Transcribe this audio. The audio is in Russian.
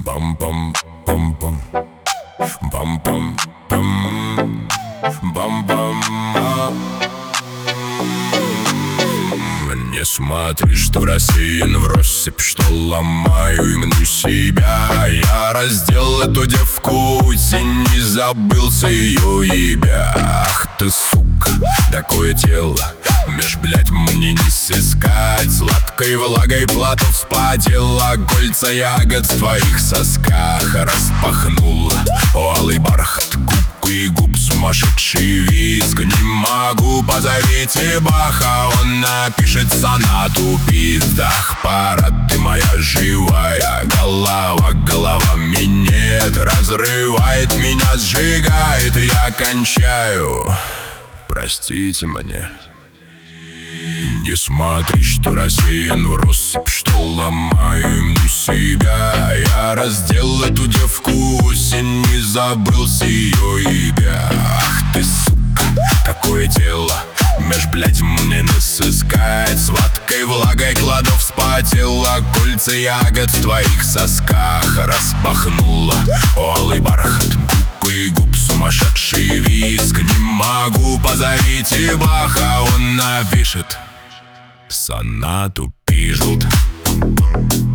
Бам-бам, бам-бам, бам-бам, бам, бам-бам. Не смотри, что рассеян в россыпь, что ломаю и мню себя. Я раздел эту девку, и не забылся ее ебя. Ах ты, сука, такое тело, меж, блядь, мне не сыскать. Сладкой влагой плату вспотела, кольца ягод в твоих сосках распахнула. О, алый бархат, губку и губ, сумасшедший визг. Не могу, позовите Баха, он напишет сонату в пиздах. Пора, ты моя живая голова, голова минет, разрывает меня, сжигает, я кончаю. Простите мне. Не смотри, что рассеян в россыпь, что ломаю мне себя. Я раздел эту девку, осень, не забылся ее ебя. Ах ты, сука, такое дело, меж, блядь, мне не сыскать. Сладкой влагой кладу вспотела, кольца ягод в твоих сосках распахнула. О, алый бархат, губ и губ, сумасшедший визг. Не могу, позовите Баха, он напишет сонату, пишут.